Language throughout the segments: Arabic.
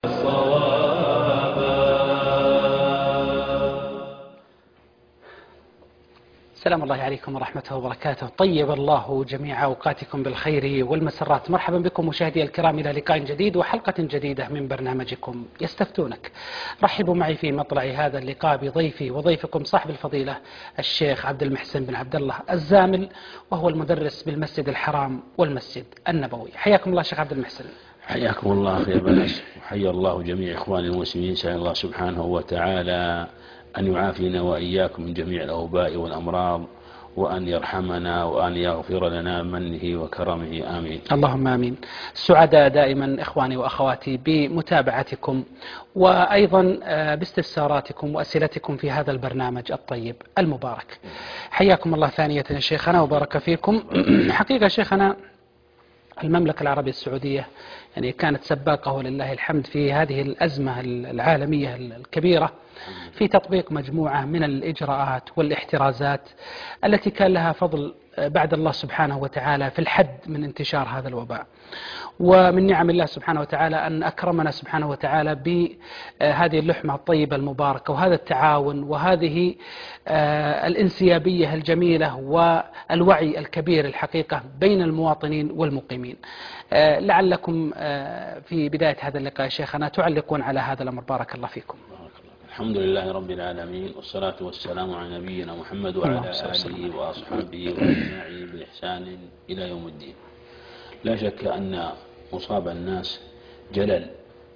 سلام الله عليكم ورحمته وبركاته. طيب الله جميع أوقاتكم بالخير والمسرات. مرحبا بكم مشاهدي الكرام إلى لقاء جديد وحلقة جديدة من برنامجكم يستفتونك. رحبوا معي في مطلع هذا اللقاء بضيفي وضيفكم صاحب الفضيلة الشيخ عبد المحسن بن عبد الله الزامل، وهو المدرس بالمسجد الحرام والمسجد النبوي. حياكم الله شيخ عبد المحسن. حياكم الله أخي بأس، وحيا الله جميع إخواني المسلمين. نسأل الله سبحانه وتعالى أن يعافينا وإياكم من جميع الأوباء والأمراض، وأن يرحمنا وأن يغفر لنا منه وكرمه، آمين. اللهم آمين. سعداء دائما إخواني وأخواتي بمتابعتكم وأيضا باستفساراتكم وأسئلتكم في هذا البرنامج الطيب المبارك. حياكم الله ثانية يا شيخنا وبارك فيكم. حقيقة شيخنا المملكة العربية السعودية يعني كانت سباقة ولله الحمد في هذه الأزمة العالمية الكبيرة في تطبيق مجموعة من الإجراءات والاحترازات التي كان لها فضل بعد الله سبحانه وتعالى في الحد من انتشار هذا الوباء. ومن نعم الله سبحانه وتعالى أن أكرمنا سبحانه وتعالى بهذه اللحمة الطيبة المباركة وهذا التعاون وهذه الانسيابية الجميلة والوعي الكبير الحقيقة بين المواطنين والمقيمين. لعلكم في بداية هذا اللقاء شيخنا تعلقون على هذا الأمر. بارك الله فيكم. الحمد لله رب العالمين، والصلاة والسلام على نبينا محمد وعلى آله وأصحابه وأتباعه بإحسان إلى يوم الدين. لا شك أن مصاب الناس جلل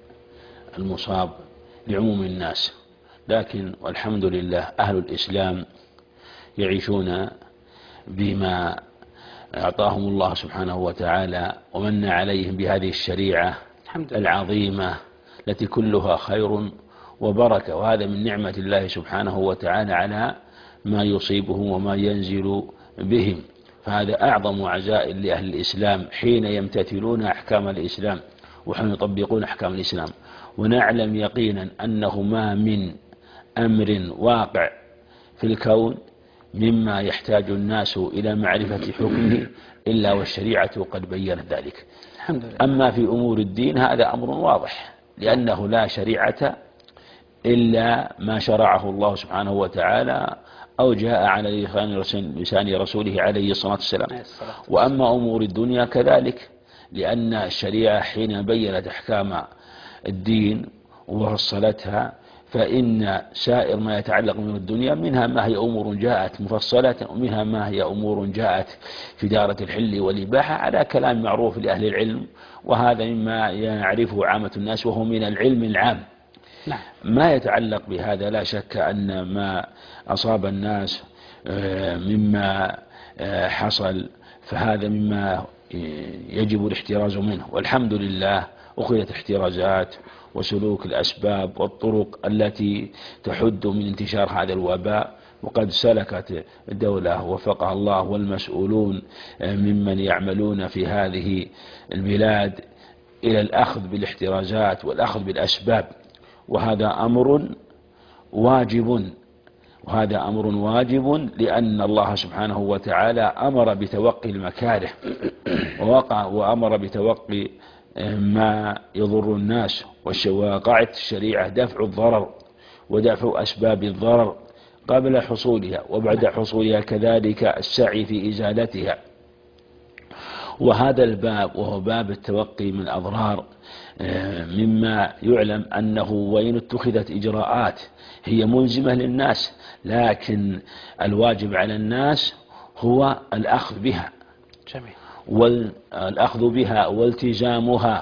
المصاب لعموم الناس، لكن والحمد لله أهل الإسلام يعيشون بما أعطاهم الله سبحانه وتعالى ومن عليهم بهذه الشريعة العظيمة التي كلها خير وبركة، وهذا من نعمة الله سبحانه وتعالى على ما يصيبهم وما ينزل بهم. فهذا أعظم عزاء لأهل الإسلام حين يمتثلون أحكام الإسلام وحين يطبقون أحكام الإسلام. ونعلم يقينا أنه ما من أمر واقع في الكون مما يحتاج الناس إلى معرفة حكمه إلا والشريعة قد بيّنت ذلك. الحمد لله. أما في أمور الدين هذا أمر واضح، لأنه لا شريعة إلا ما شرعه الله سبحانه وتعالى أو جاء على لسان رسوله عليه الصلاة والسلام. وأما أمور الدنيا كذلك، لأن الشريعة حين بيّنت أحكام الدين وفصلتها فإن سائر ما يتعلق من الدنيا منها ما هي أمور جاءت مفصلة ومنها ما هي أمور جاءت في دارة الحل والإباحة على كلام معروف لأهل العلم، وهذا مما يعرفه عامة الناس وهو من العلم العام. ما يتعلق بهذا لا شك أن ما أصاب الناس مما حصل فهذا مما يجب الاحتراز منه، والحمد لله أخذت احترازات وسلوك الأسباب والطرق التي تحد من انتشار هذا الوباء. وقد سلكت الدولة وفقها الله والمسؤولون ممن يعملون في هذه البلاد إلى الأخذ بالاحترازات والأخذ بالأسباب، وهذا أمر واجب لأن الله سبحانه وتعالى أمر بتوقي المكاره وأمر بتوقي ما يضر الناس. وقاعدة الشريعة دفع الضرر ودفع أسباب الضرر قبل حصولها وبعد حصولها، كذلك السعي في إزالتها. وهذا الباب وهو باب التوقي من الأضرار مما يعلم أنه وإن اتخذت إجراءات هي ملزمة للناس، لكن الواجب على الناس هو الأخذ بها والأخذ بها والتزامها،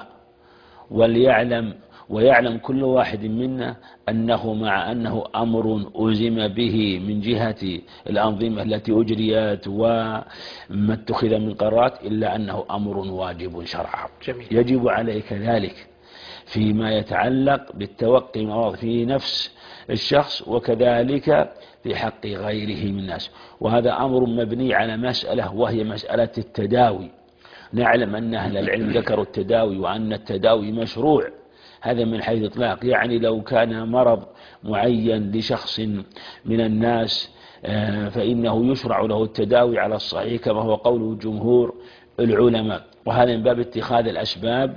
ويعلم كل واحد منا أنه مع أنه أمر ألزم به من جهة الأنظمة التي أجريت وما اتخذ من قرارات، إلا أنه أمر واجب شرعا. يجب عليك ذلك فيما يتعلق بالتوقي في نفس الشخص وكذلك في حق غيره من الناس. وهذا أمر مبني على مسألة وهي مسألة التداوي. نعلم أن أهل العلم ذكروا التداوي وأن التداوي مشروع، هذا من حيث إطلاق. يعني لو كان مرض معين لشخص من الناس فإنه يشرع له التداوي على الصحيح كما هو قول جمهور العلماء، وهذا من باب اتخاذ الأسباب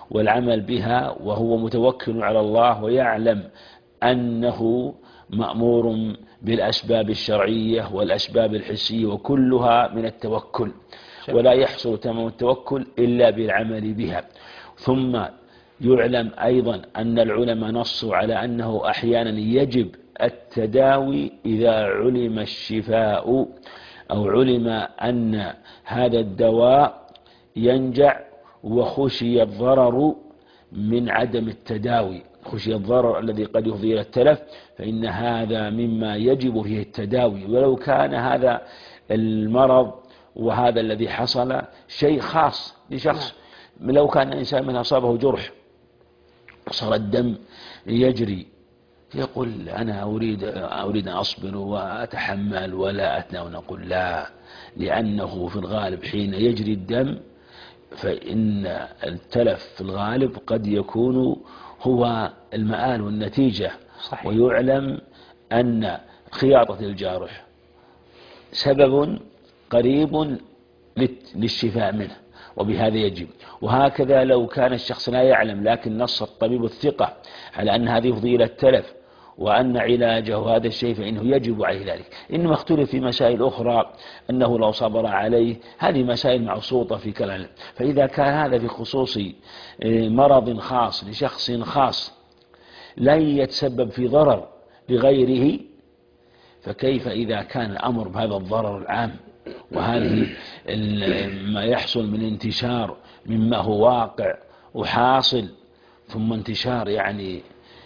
والعمل بها وهو متوكل على الله ويعلم أنه مأمور بالأسباب الشرعية والأسباب الحسية وكلها من التوكل، ولا يحصل تمام التوكل إلا بالعمل بها. ثم يعلم أيضا أن العلماء نصوا على أنه أحيانا يجب التداوي إذا علم الشفاء أو علم أن هذا الدواء ينجع وخشي الضرر من عدم التداوي، خشي الضرر الذي قد يفضي إلى التلف، فإن هذا مما يجب فيه التداوي. ولو كان هذا المرض وهذا الذي حصل شيء خاص لشخص، لو كان الإنسان من أصابه جرح صار الدم يجري يقول أنا أريد أن أصبر وأتحمل ولا أتناول، نقول لا، لأنه في الغالب حين يجري الدم فإن التلف في الغالب قد يكون هو المآل والنتيجة. صحيح. ويعلم أن خياطة الجارح سبب قريب للشفاء منه، وبهذا يجب. وهكذا لو كان الشخص لا يعلم لكن نص الطبيب الثقة على أن هذه يفضي إلى التلف وأن علاجه هذا الشيء فإنه يجب عليه ذلك. إنما اختلف في مسائل أخرى أنه لو صبر عليه، هذه مسائل معصوطة في كلام. فإذا كان هذا في خصوص مرض خاص لشخص خاص لن يتسبب في ضرر لغيره، فكيف إذا كان الأمر بهذا الضرر العام وهذه ما يحصل من انتشار مما هو واقع وحاصل، ثم انتشار يعني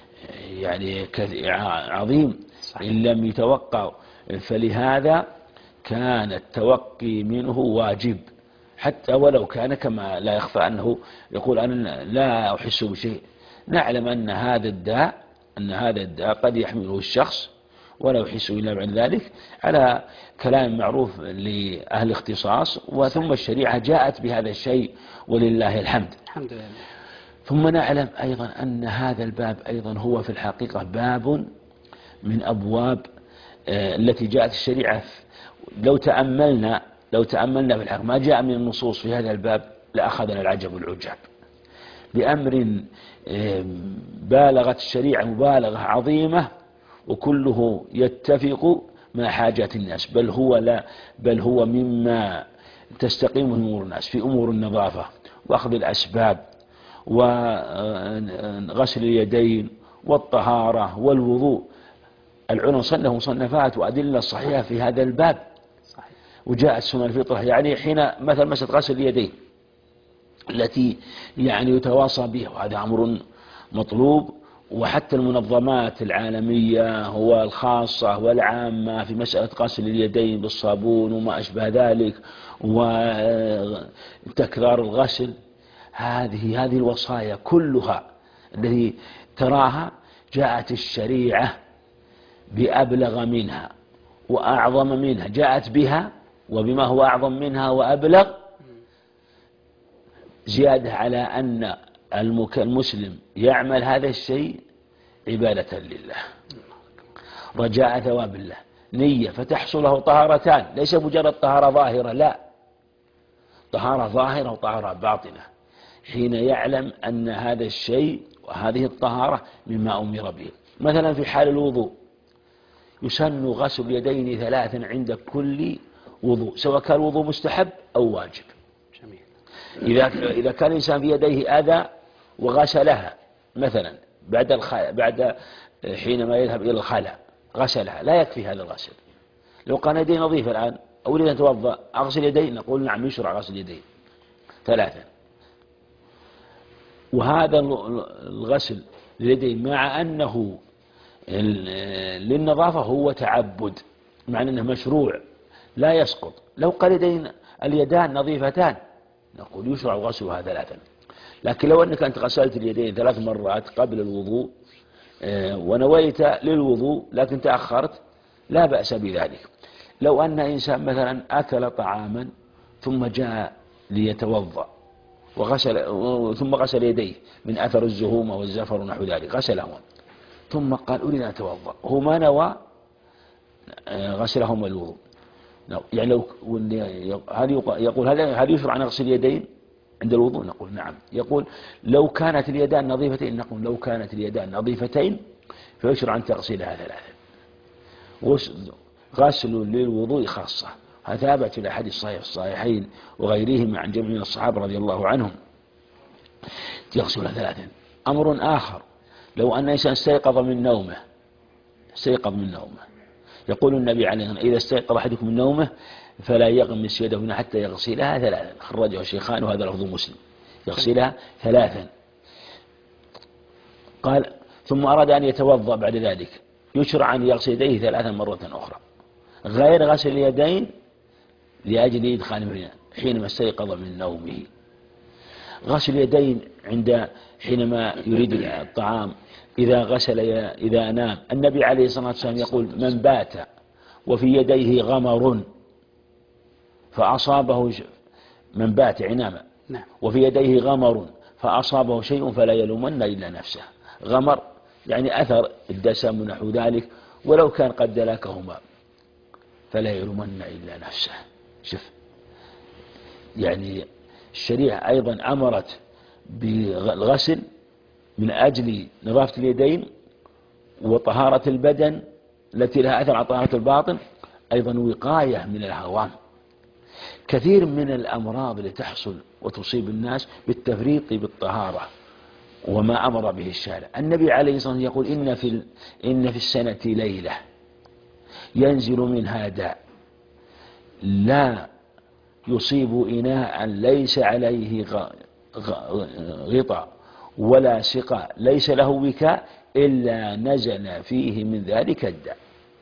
عظيم إن لم يتوقع. فلهذا كان التوقي منه واجب، حتى ولو كان كما لا يخفى أنه يقول أنا لا أحس بشيء. نعلم أن هذا الداء قد يحمله الشخص ولا يحس إلا بعد ذلك، على كلام معروف لأهل الاختصاص، وثم الشريعة جاءت بهذا الشيء ولله الحمد. الحمد لله. ثم نعلم أيضا أن هذا الباب أيضا هو في الحقيقة باب من أبواب التي جاءت الشريعة. لو تأملنا في الحقيقة ما جاء من النصوص في هذا الباب لأخذنا العجب والعجاب بأمر بالغت الشريعة مبالغة عظيمة، وكله يتفق مع حاجات الناس، بل هو مما تستقيم أمور الناس في أمور النظافة وأخذ الأسباب وغسل اليدين والطهارة والوضوء. العلماء صنفوا مصنفات وأدلة صحيحة في هذا الباب. صحيح. وجاءت سنن الفطرة، يعني حين مثل مسألة غسل اليدين التي يتواصى بها، وهذا أمر مطلوب. وحتى المنظمات العالمية والخاصة والعامة في مسألة غسل اليدين بالصابون وما أشبه ذلك وتكرار الغسل، هذه الوصايا كلها التي تراها جاءت الشريعة بأبلغ منها وأعظم منها، جاءت بها وبما هو أعظم منها وأبلغ، زيادة على أن المسلم يعمل هذا الشيء عبادة لله رجاء ثواب الله، نية فتحصل له طهارتان، ليس مجرد طهارة ظاهرة، لا، طهارة ظاهرة وطهارة باطنة. حين يعلم أن هذا الشيء وهذه الطهارة مما أمر به. مثلا في حال الوضوء يسن غسل اليدين 3 عند كل وضوء، سواء كان الوضوء مستحب أو واجب. إذا كان الإنسان في يديه أذى وغسلها مثلا بعد حينما يذهب إلى الخلاء غسلها، لا يكفي هذا الغسل. لو كان يديه نظيفة الآن أريد أن أتوضأ أغسل يديه، نقول نعم يشرع غسل يديه 3. وهذا الغسل لليدين مع أنه للنظافة هو تعبد، مع أنه مشروع لا يسقط. لو قال اليدان نظيفتان نقول يشرع غسلها 3. لكن لو أنك أنت غسلت اليدين 3 مرات قبل الوضوء ونويت للوضوء لكن تأخرت، لا بأس بذلك. لو أن إنسان مثلا أكل طعاما ثم جاء ليتوضأ ثم غسل يديه من أثر الزهومة والزفر ونحو ذلك، غسلهما ثم قال أريد أن أتوضأ، هو ما نوى غسلهما الوضوء. يعني لو يقول هل يشرع أن أغسل يدين عند الوضوء؟ نقول نعم. يقول لو كانت اليدان نظيفتين، نقول لو كانت اليدان نظيفتين فيشرع أن تغسلها ثلاثا. غسل للوضوء خاصة، هذا ثابت في الأحاديث الصحيحين وغيرهما عن جميع من الصحابة رضي الله عنهم، يغسل ثلاثا. أمر آخر، لو أن إنسان استيقظ من نومه، يقول النبي عليه الصلاة والسلام إذا استيقظ أحدكم من نومه فلا يغمس يده حتى يغسلها ثلاثا، خرجه الشيخان وهذا لفظ مسلم، يغسلها ثلاثا. قال ثم أراد أن يتوضأ بعد ذلك، يشرع أن يغسل يديه ثلاثا مرة أخرى غير غسل اليدين لأجل إدخال الماء حينما استيقظ من نومه. غسل اليدين حينما يريد الطعام، إذا نام. النبي عليه الصلاة والسلام يقول من بات وفي يديه غمر فأصابه من بات عناما وفي يديه غمر فأصابه شيء فلا يلومن إلا نفسه. غمر يعني أثر الدسم ونحو ذلك، ولو كان قد دلكهما فلا يلومن إلا نفسه. شوف، يعني الشريعة أيضا أمرت بالغسل من أجل نظافة اليدين وطهارة البدن التي لها أثر على طهارة الباطن، أيضا وقاية من الهوام. كثير من الأمراض اللي تحصل وتصيب الناس بالتفريط بالطهارة وما أمر به الشارع. النبي عليه الصلاة والسلام يقول إن في السنة ليلة ينزل منها داء لا يصيب إناء ليس عليه غطاء ولا سقاء ليس له وكاء إلا نزل فيه من ذلك الداء.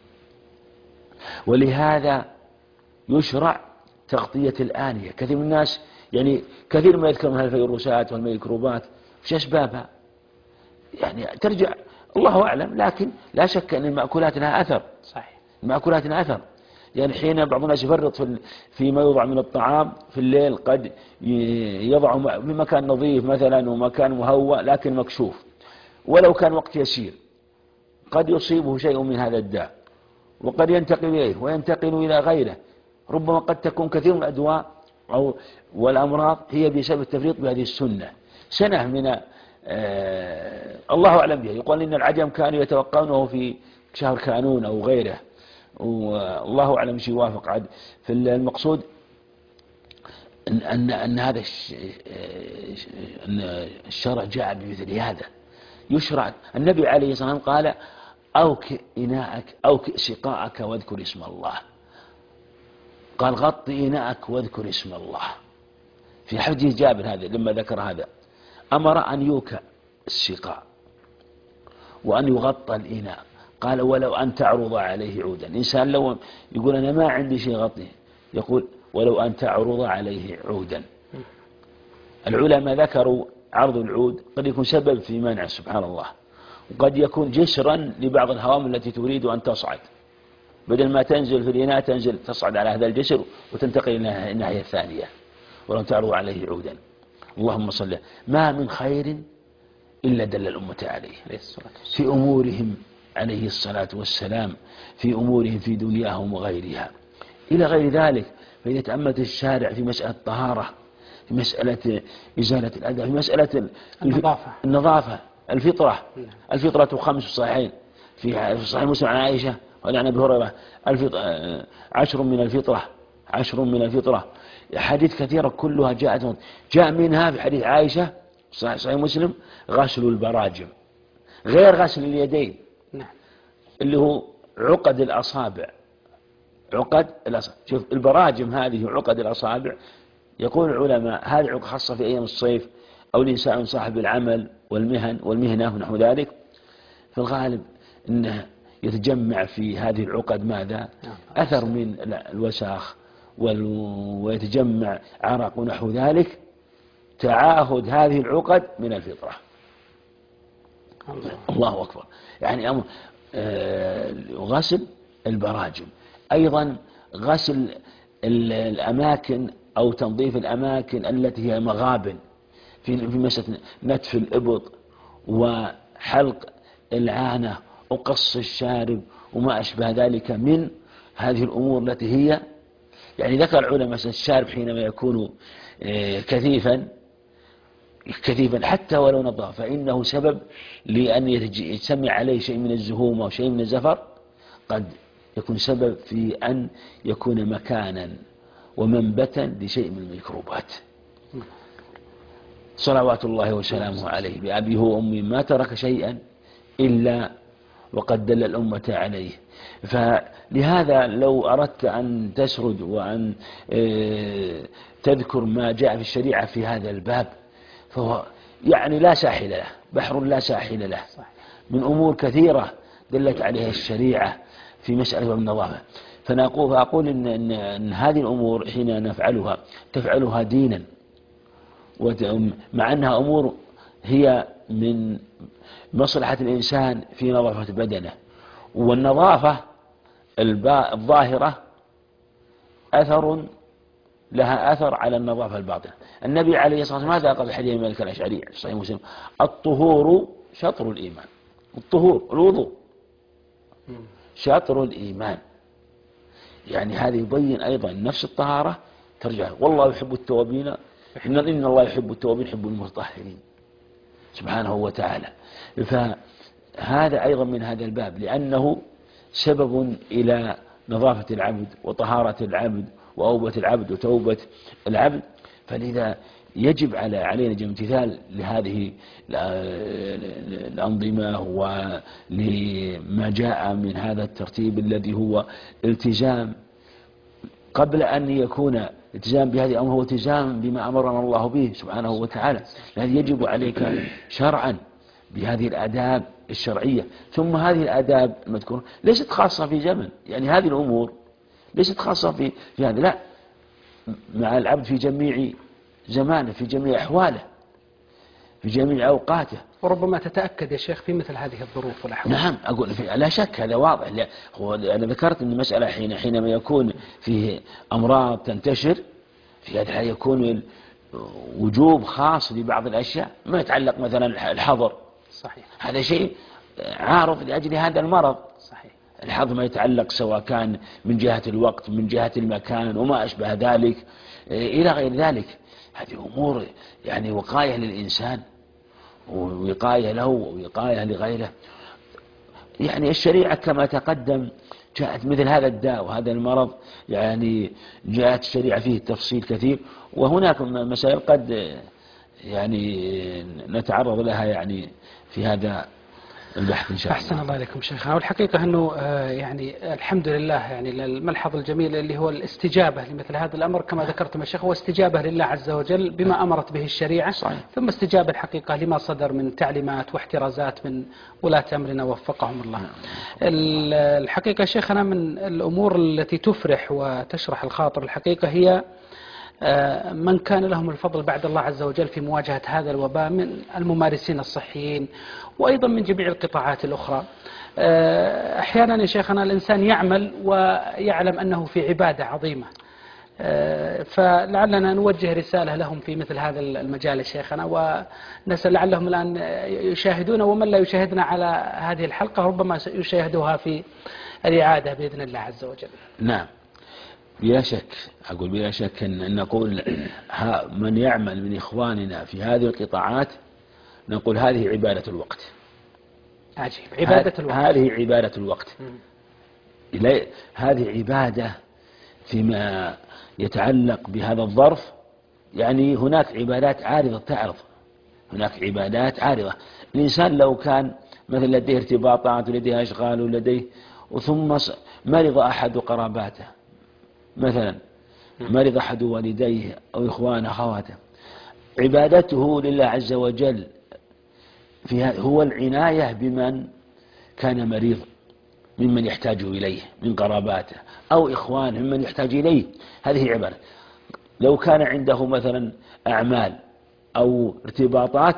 ولهذا يشرع تغطية الآنية. كثير من الناس يعني كثير ما يذكر من الفيروسات والميكروبات، وش أسبابها؟ يعني ترجع الله أعلم، لكن لا شك أن المأكولات لها أثر. صحيح، المأكولات لها أثر. يعني حين بعض الناس يفرط فيما يوضع من الطعام في الليل، قد يضعه في مكان نظيف مثلا ومكان مهوى لكن مكشوف، ولو كان وقت يسير قد يصيبه شيء من هذا الداء وقد ينتقل إليه وينتقل إلى غيره. ربما قد تكون كثير من الأدواء والأمراض هي بسبب التفريط بهذه السنة. سنة من الله أعلم بها. يقول إن العجم كانوا يتوقعونه في شهر كانون أو غيره، والله أعلم شيء يوافق عاد. في المقصود أن هذا الشرع جاء بمثل هذا. يشرع. النبي عليه الصلاة والسلام قال أوك إناءك أوك سقاءك واذكر اسم الله. قال غط إناءك واذكر اسم الله. في حديث جابر هذا لما ذكر هذا أمر أن يوكى السقاء وأن يغطى الإناء. قال ولو أن تعرض عليه عودا. الإنسان لو يقول أنا ما عندي شيء غطيه، يقول ولو أن تعرض عليه عودا. العلماء ذكروا عرض العود قد يكون سبب في منع سبحان الله، وقد يكون جسرا لبعض الهوام التي تريد أن تصعد، بدل ما تنزل في الإناء تنزل تصعد على هذا الجسر وتنتقل إلى الناحية الثانية. ولو تعرض عليه عودا. اللهم صل. ما من خير إلا دل الأمة عليه في أمورهم عليه الصلاة والسلام، في أمورهم في دنياهم وغيرها إلى غير ذلك. فإذا تأملت الشارع في مسألة الطهارة، في مسألة إزالة الأذى، في مسألة النظافة، الفطرة 5 صحيحين في صحيح مسلم عن عائشة وعن أبي هريرة 10 من الفطرة. حديث كثيرة كلها جاء منها في حديث عائشة صحيح مسلم غسل البراجم غير غسل اليدين، اللي هو عقد الأصابع. شوف البراجم هذه عقد الأصابع. يقول العلماء هذه عقد خاصة في أيام الصيف أو الإنسان صاحب العمل والمهنة ونحو ذلك. في الغالب أنه يتجمع في هذه العقد ماذا؟ أثر من الوساخ ويتجمع عرق ونحو ذلك. تعاهد هذه العقد من الفطرة. الله أكبر. يعني غسل البراجم، أيضا غسل الأماكن أو تنظيف الأماكن التي هي مغابن في مسألة نتف الإبط وحلق العانة وقص الشارب وما أشبه ذلك من هذه الأمور التي هي يعني ذكر العلماء الشارب حينما يكون كثيفا كثيفا حتى ولو نظف، فإنه سبب لأن يجتمع عليه شيء من الزهوم أو شيء من الزفر، قد يكون سبب في أن يكون مكانا ومنبتا لشيء من الميكروبات. صلوات الله وسلامه عليه بأبيه وأمي ما ترك شيئا إلا وقد دل الأمة عليه. فلهذا لو أردت أن تسرد وأن تذكر ما جاء في الشريعة في هذا الباب فهو يعني لا ساحل له، بحر لا ساحل له، من أمور كثيرة دلت عليها الشريعة في مسألة النظافة. فأقول إن هذه الأمور حين نفعلها تفعلها دينا، مع أنها أمور هي من مصلحة الإنسان في نظافة بدنه، والنظافة الظاهرة لها أثر على النظافة الباطنة. النبي عليه الصلاة والسلام ماذا قال في حديث مالك الأشعري صحيح مسلم؟ الطهور شطر الإيمان. الطهور الوضوء شطر الإيمان، يعني هذا يبين أيضا نفس الطهارة ترجع والله يحب التوابين، إن الله يحب التوابين يحب المتطهرين سبحانه وتعالى. فهذا أيضا من هذا الباب، لأنه سبب إلى نظافة العبد وطهارة العبد وأوبة العبد وتوبة العبد. فلذا يجب علينا امتثال لهذه الأنظمة ولما جاء من هذا الترتيب الذي هو التزام، قبل أن يكون التزام بهذه الأمر هو التزام بما أمرنا الله به سبحانه وتعالى. لأن يجب عليك شرعا بهذه الآداب الشرعية. ثم هذه الآداب المذكورة ليست خاصة في زمن، يعني هذه الأمور ليست خاصة في هذا، لا، مع العبد في جميع زمانه، في جميع أحواله، في جميع أوقاته. وربما تتأكد يا شيخ في مثل هذه الظروف والأحوال. نعم أقول لا شك هذا واضح. أنا ذكرت أن المسألة حينما يكون فيه أمراض تنتشر في هذا يكون وجوب خاص لبعض الأشياء ما يتعلق مثلا الحظر. صحيح. هذا شيء عارض لأجل هذا المرض. صحيح. الحظر ما يتعلق سواء كان من جهة الوقت من جهة المكان وما أشبه ذلك إلى غير ذلك. هذه أمور يعني وقاية للإنسان ووقاية له ووقاية لغيره. يعني الشريعة كما تقدم جاءت مثل هذا الداء وهذا المرض، يعني جاءت الشريعة فيه تفصيل كثير، وهناك مسائل قد يعني نتعرض لها يعني في هذا البحث إن شاء الله. أحسن الله إليكم شيخنا. والحقيقة أنه يعني الحمد لله يعني الملحظ الجميل اللي هو الاستجابة لمثل هذا الأمر كما ذكرتم يا شيخ، هو استجابة لله عز وجل بما أمرت به الشريعة. صحيح. ثم استجابة الحقيقة لما صدر من تعليمات واحترازات من ولاة أمرنا وفقهم الله. الحقيقة شيخنا من الأمور التي تفرح وتشرح الخاطر الحقيقة هي من كان لهم الفضل بعد الله عز وجل في مواجهة هذا الوباء من الممارسين الصحيين وأيضا من جميع القطاعات الأخرى. أحيانا يا شيخنا الإنسان يعمل ويعلم أنه في عبادة عظيمة، فلعلنا نوجه رسالة لهم في مثل هذا المجال يا شيخنا، ونسأل لعلهم الآن يشاهدون، ومن لا يشاهدنا على هذه الحلقة ربما يشاهدوها في الإعادة بإذن الله عز وجل. نعم بلا شك، أقول بلا شك أن نقول من يعمل من إخواننا في هذه القطاعات نقول هذه عبادة الوقت. عجيب. عبادة الوقت. هذه عبادة الوقت. هذه عبادة فيما يتعلق بهذا الظرف. يعني هناك عبادات عارضة تعرض، هناك عبادات عارضة. الإنسان لو كان مثلا لديه ارتباطات ولديه أشغال ولديه وثم مرض أحد قراباته، مثلا مرض أحد والديه أو إخوانه أخواته، عبادته لله عز وجل هو العناية بمن كان مريض ممن يحتاج إليه من قراباته أو إخوانه ممن يحتاج إليه. هذه عبادة. لو كان عنده مثلا أعمال أو ارتباطات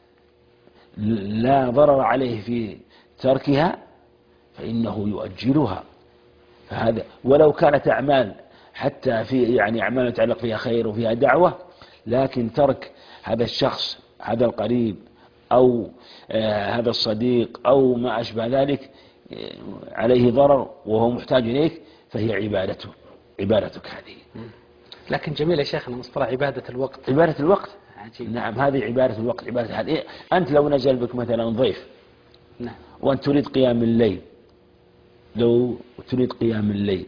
لا ضرر عليه في تركها فإنه يؤجلها. فهذا ولو كانت أعمال حتى في يعني أعمال يتعلق فيها خير وفيها دعوة، لكن ترك هذا الشخص هذا القريب أو هذا الصديق أو ما أشبه ذلك عليه ضرر وهو محتاج إليك فهي عبادتك هذه. لكن جميل يا شيخنا مصطلح عبادة الوقت. عبادة الوقت عجيب. نعم، هذه عبادة الوقت، عبادة الحال. أنت لو نزل بك مثلا ضيف، نعم، وأنت تريد قيام الليل، لو تريد قيام الليل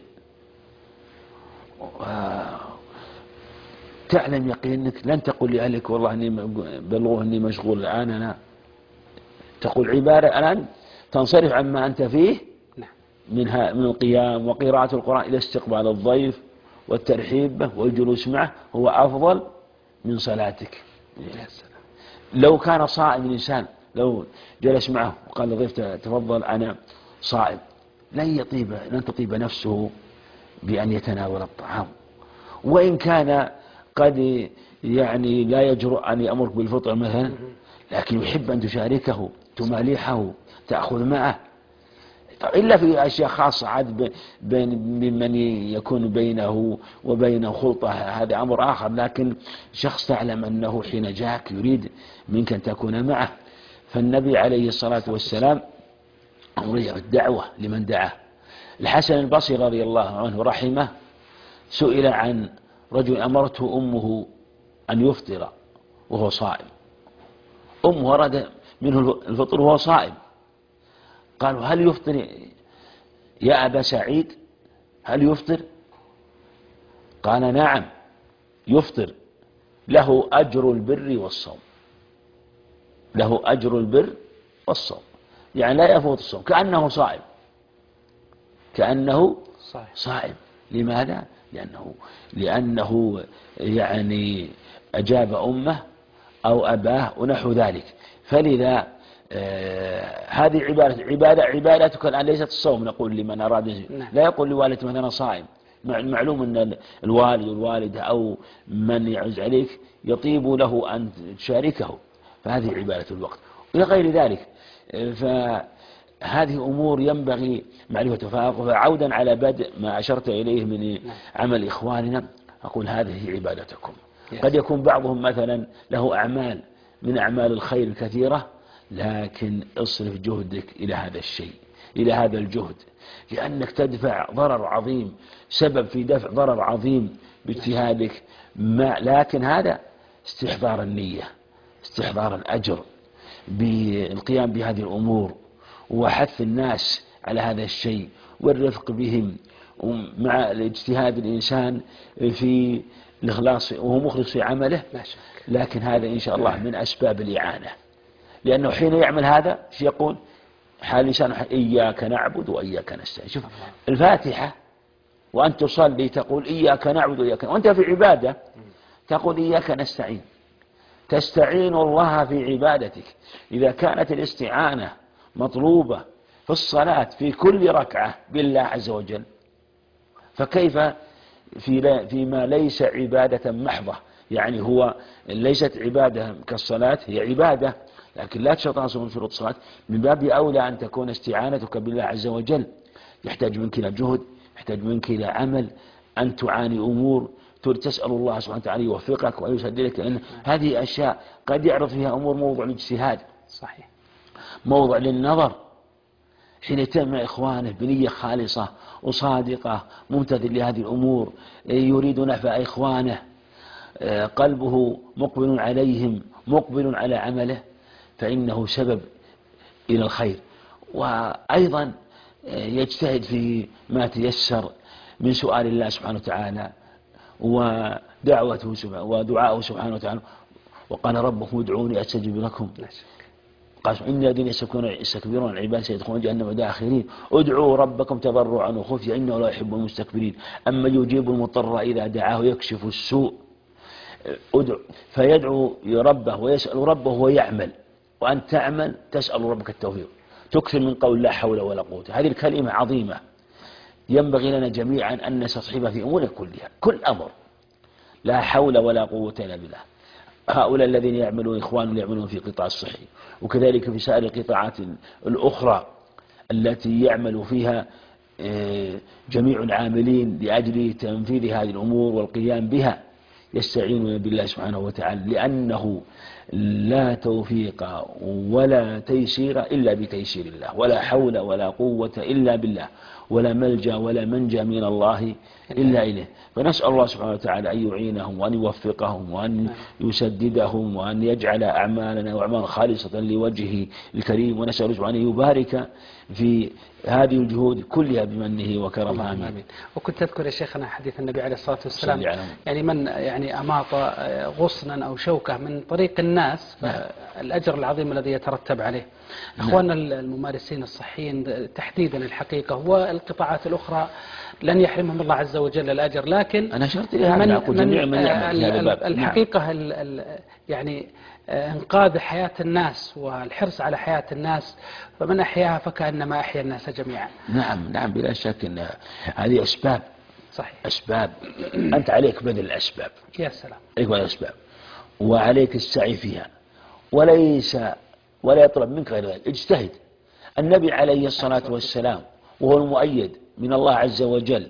تعلم يقينك لن تقول لأهلك والله إني بلغوه إني مشغول الآن، أنا تقول عبادة الآن تنصرف عما أنت فيه نعم، من القيام وقراءة القرآن إلى استقبال الضيف والترحيب به والجلوس معه، هو أفضل من صلاتك. يا سلام. لو كان صائم الإنسان، لو جلس معه وقال للضيف تفضل أنا صائم، لن تطيب نفسه بأن يتناول الطعام، وإن كان قد يعني لا يجرؤ أن يأمرك بالفطر مثلا، لكن يحب أن تشاركه، تمالحه، تأخذ معه، إلا في أشياء خاصة عاد بمن يكون بينه وبينه خلطة، هذا أمر آخر. لكن شخص تعلم أنه حين جاءك يريد منك أن تكون معه. فالنبي عليه الصلاة والسلام أمر الدعوة لمن دعاه. الحسن البصري رضي الله عنه رحمه سئل عن رجل أمرته أمه أن يفطر وهو صائم، أمه أراد منه الفطر وهو صائم، قالوا هل يفطر يا أبا سعيد، هل يفطر؟ قال نعم يفطر، له أجر البر والصوم، له أجر البر والصوم، يعني لا يفوت الصوم، كأنه صائم، كأنه صائم. لماذا؟ لأنه يعني أجاب أمه أو أباه ونحو ذلك. فلذا هذه عبادتك الآن ليست الصوم، نقول لمن أراد، لا يقول لوالدته مثلا صائم، معلوم أن الوالد والوالدة أو من يعز عليك يطيب له أن تشاركه، فهذه عبادة الوقت. إلى غير ذلك، فهذه أمور ينبغي معرفتها. فعودا على بدء ما أشرت إليه من عمل إخواننا، أقول هذه عبادتكم. قد يكون بعضهم مثلا له أعمال من أعمال الخير الكثيرة، لكن اصرف جهدك إلى هذا الشيء، إلى هذا الجهد، لأنك تدفع ضرر عظيم، سبب في دفع ضرر عظيم باجتهادك. لكن هذا استحضار النية، استحضار الأجر بالقيام بهذه الأمور، وحث الناس على هذا الشيء والرفق بهم، مع الاجتهاد الإنسان في الإخلاص وهو مخلص في عمله. لكن هذا إن شاء الله من أسباب الإعانة، لأنه حين يعمل هذا يقول حال الإنسان إياك نعبد وإياك نستعين. شوف الفاتحة وأنت تصلي تقول إياك نعبد وإياك، وأنت في عبادة تقول إياك نستعين، تستعين الله في عبادتك. إذا كانت الاستعانة مطلوبة في الصلاة في كل ركعة بالله عز وجل، فكيف فيما ليس عبادة محضة؟ يعني هو ليست عبادة كالصلاة، هي عبادة لكن لا تشرط من شروط الصلاة، من باب أولى أن تكون استعانتك بالله عز وجل. يحتاج منك إلى جهد، يحتاج منك إلى عمل، أن تعاني أمور تسأل الله سبحانه وتعالى يوفقك ويسددك، لأن هذه أشياء قد يعرض فيها أمور موضع الاجتهاد، صحيح، موضع للنظر. حين يتم إخوانه بنية خالصة وصادقة ممتثل لهذه الأمور، يريد نفع إخوانه، قلبه مقبل عليهم، مقبل على عمله، فإنه سبب إلى الخير. وأيضا يجتهد في ما تيسر من سؤال الله سبحانه وتعالى ودعوته ودعاءه سبحانه وتعالى. وقال ربكم ادعوني أستجب لكم، قال إن الذين يستكبرون عن عبادتي سيدخلون جهنم داخرين. ادعوا ربكم تضرعا وخفيا إنه لا يحب المستكبرين. أما يجيب المضطر إذا دعاه يكشف السوء، فيدعو ربه ويسأل ربه ويعمل. وأن تعمل تسأل ربك التوفيق، تكثر من قول لا حول ولا قوة. هذه الكلمة عظيمة ينبغي لنا جميعا أن نستصحبها في أمور كلها، كل أمر لا حول ولا قوة إلا بالله. هؤلاء الذين يعملون إخوان يعملون في قطاع الصحي، وكذلك في سائر القطاعات الأخرى التي يعمل فيها جميع العاملين لأجل تنفيذ هذه الأمور والقيام بها، يستعينون بالله سبحانه وتعالى، لأنه لا توفيق ولا تيسير إلا بتيسير الله، ولا حول ولا قوة إلا بالله، ولا ملجأ ولا منجأ من الله إلا إليه. فنسأل الله سبحانه وتعالى أن يعينهم وأن يوفقهم وأن يسددهم وأن يجعل أعمالنا وأعمال خالصة لوجهه الكريم، ونسأل الله سبحانه أن يبارك في هذه الجهود كلها بمنه وكرمه. آمين. وكنت أذكر يا شيخنا حديث النبي عليه الصلاة والسلام يعني من يعني أماط غصنا أو شوكة من طريق الناس الأجر العظيم الذي يترتب عليه. أخواننا الممارسين الصحيين تحديدا الحقيقة والقطاعات الأخرى لن يحرمهم الله عز وجل الأجر، لكن أنا شرت من الحقيقة يعني انقاذ حياة الناس والحرص على حياة الناس، فمن أحياها فكأنما أحيا الناس جميعا. نعم بلا شك أن هذه أسباب. صحيح. أسباب أنت عليك بذل الأسباب. يا سلام. عليك بذل الأسباب وعليك السعي فيها، ولا يطلب منك غير ذلك. اجتهد. النبي عليه الصلاة والسلام وهو المؤيد من الله عز وجل،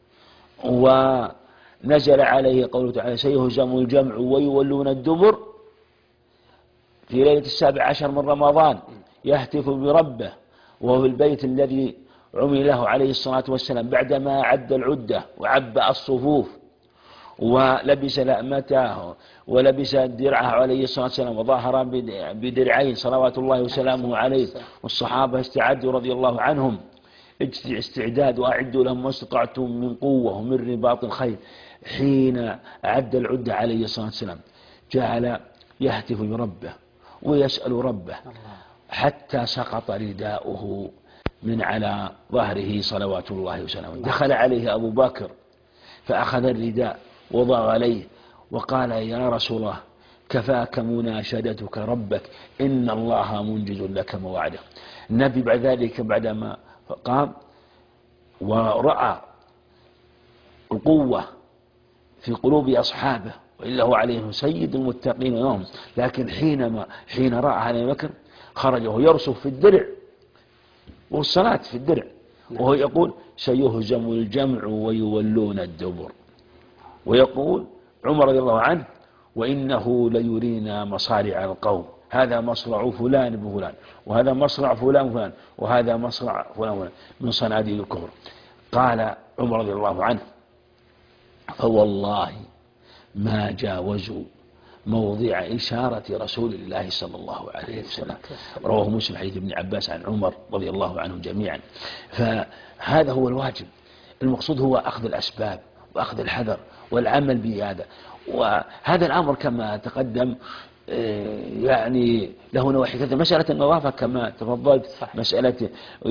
ونزل عليه قوله تعالى سيهزم الجمع ويولون الدبر في ليلة 17 من رمضان، يهتف بربه وهو في البيت الذي عمل له عليه الصلاة والسلام بعدما عد العدة وعبأ الصفوف ولبس لأمته ولبس درعه عليه الصلاة والسلام وظاهر بدرعين صلوات الله وسلامه عليه، والصحابة استعدوا رضي الله عنهم استعداد وأعدوا لهم ما استطعتم من قوة ومن رباط الخيل. حين أعد العدة عليه الصلاة والسلام جعل يهتف بربه ويسأل ربه حتى سقط رداؤه من على ظهره صلوات الله وسلامه. دخل عليه أبو بكر فأخذ الرداء وضع عليه وقال يا رسول الله كفاك مناشدتك ربك إن الله منجز لك مواعده. النبي بعد ذلك بعدما قام ورأى القوة في قلوب أصحابه، وإلا هو عليه سيد المتقين يوم، لكن حين رأى أبي بكر خرج وهو يرسف في الدرع والصلاة في الدرع وهو يقول سيهزم الجمع ويولون الدبر، ويقول عمر رضي الله عنه وإنه ليرينا مصارع القوم، هذا مصرع فلان بفلان وهذا مصرع فلان فلان وهذا مصرع فلان فلان من صناديد الكفر. قال عمر رضي الله عنه فوالله ما جاوزوا موضع إشارة رسول الله صلى الله عليه وسلم. رواه مسلم حديث ابن عباس عن عمر رضي الله عنه جميعا. فهذا هو الواجب. المقصود هو أخذ الأسباب وأخذ الحذر والعمل بهذا، وهذا الأمر كما تقدم يعني له نواحي كثيرة. مسألة النظافة كما تفضلت، مسألة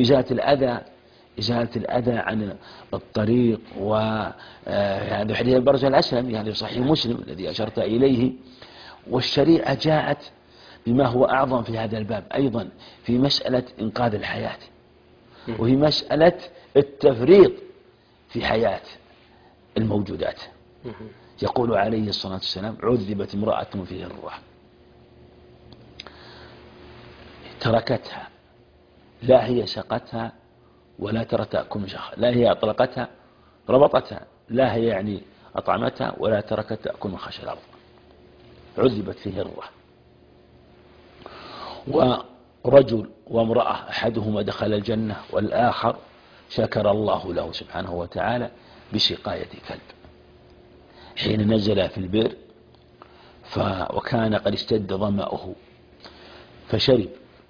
إزالة الأذى عن الطريق، وهذا حديث البرز الأسلمي يعني صحيح مسلم الذي أشرت إليه. والشريعة جاءت بما هو أعظم في هذا الباب أيضا في مسألة إنقاذ الحياة وفي مسألة التفريط في حياة الموجودات. يقول عليه الصلاة والسلام عذبت امرأة في هرة تركتها، لا هي سقتها ولا تركتها تأكل شخص، لا هي أطلقتها ربطتها، لا هي يعني أطعمتها ولا تركت تأكل من خشى الأرض. عذبت في هرة. ورجل وامرأة أحدهما دخل الجنة والآخر شكر الله له سبحانه وتعالى بسقاية كلب حين نزل في البئر وكان قد اشتد ظمأه فشرب،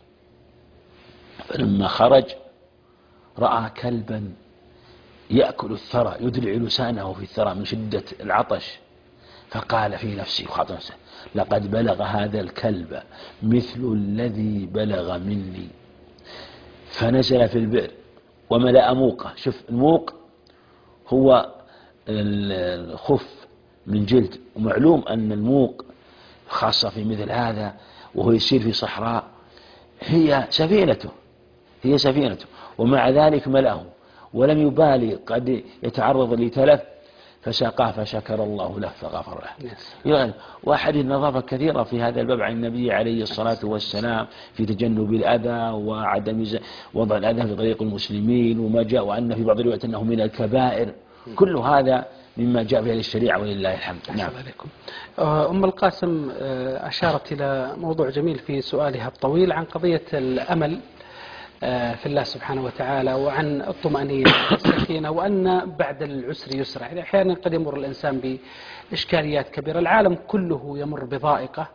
فلما خرج رأى كلبا يأكل الثرى يدلع لسانه في الثرى من شدة العطش، فقال في نفسه وخاطر نفسه لقد بلغ هذا الكلب مثل الذي بلغ مني، فنزل في البئر وملأ موقه. شوف الموق هو الخف من جلد، ومعلوم أن الموق خاصة في مثل هذا وهو يسير في صحراء هي سفينته، ومع ذلك ملأه ولم يبالي قد يتعرض لتلف فساقاه فشكر الله له فغفر له. يعني وأحد النظافة كثيرة في هذا الباب عن النبي عليه الصلاة والسلام في تجنب الأذى وعدم وضع الأذى في طريق المسلمين، وما جاء وأن في بعض الروايات أنه من الكبائر كل هذا مما جاء في هذه الشريعة ولله الحمد. نعم. عليكم. أم القاسم أشارت إلى موضوع جميل في سؤالها الطويل عن قضية الأمل في الله سبحانه وتعالى، وعن الطمأنينة والسكينة، وأن بعد العسر يسرا. يعني أحيانا قد يمر الإنسان بإشكاليات كبيرة، العالم كله يمر بضائقة،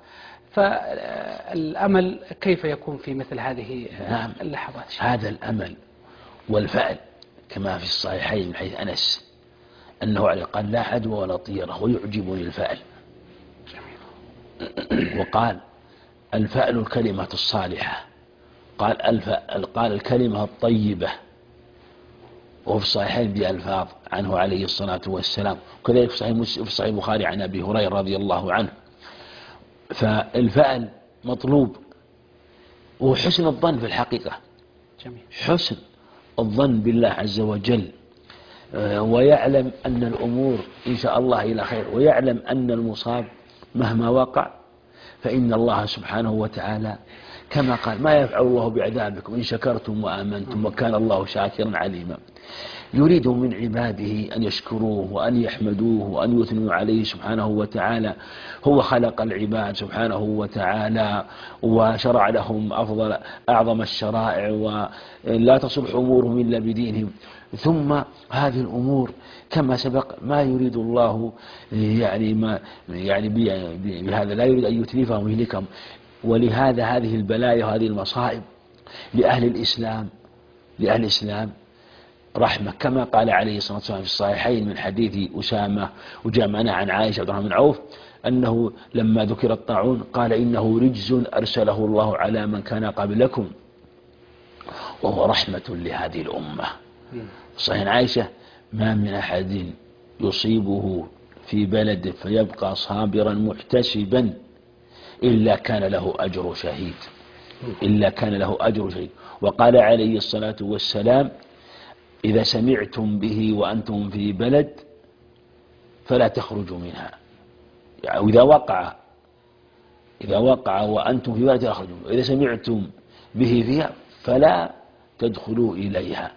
فالأمل كيف يكون في مثل هذه اللحظات؟ هذا الأمل والفأل كما في الصحيحين من حديث أنس أنه قال لا عدوى ولا طيرة ويعجبني الفأل. وقال الفأل الكلمة الصالحة، قال الكلمة الطيبة، وفي الصحيحين بألفاظ عنه عليه الصلاة والسلام، وكذلك في صحيح البخاري عن أبي هريرة رضي الله عنه. فالفأل مطلوب، وحسن الظن في الحقيقة. جميل. حسن الظن بالله عز وجل، ويعلم أن الأمور إن شاء الله إلى خير، ويعلم أن المصاب مهما وقع فإن الله سبحانه وتعالى كما قال ما يفعل الله بعذابكم إن شكرتم وآمنتم وكان الله شاكرا عليما. يريد من عباده أن يشكروه وأن يحمدوه وأن يثنوا عليه سبحانه وتعالى. هو خلق العباد سبحانه وتعالى وشرع لهم أعظم الشرائع، ولا تصلح أمورهم إلا بدينهم. ثم هذه الأمور كما سبق ما يريد الله بهذا لا يريد أن يتلفهم ويهلكهم. ولهذا هذه البلايا وهذه المصائب لأهل الإسلام رحمة، كما قال عليه الصلاة والسلام في الصحيحين من حديث أسامة وجاء معنا عن عائشة عبد الرحمن بن عوف أنه لما ذكر الطاعون قال إنه رجز أرسله الله على من كان قبلكم وهو رحمة لهذه الأمة. صحيح عائشة ما من أحد يصيبه في بلد فيبقى صابرا محتسبا إلا كان له أجر شهيد. وقال عليه الصلاة والسلام إذا سمعتم به وأنتم في بلد فلا تخرجوا منها، يعني إذا وقع وأنتم في بلد تخرجوا، إذا سمعتم به فيها فلا تدخلوا إليها.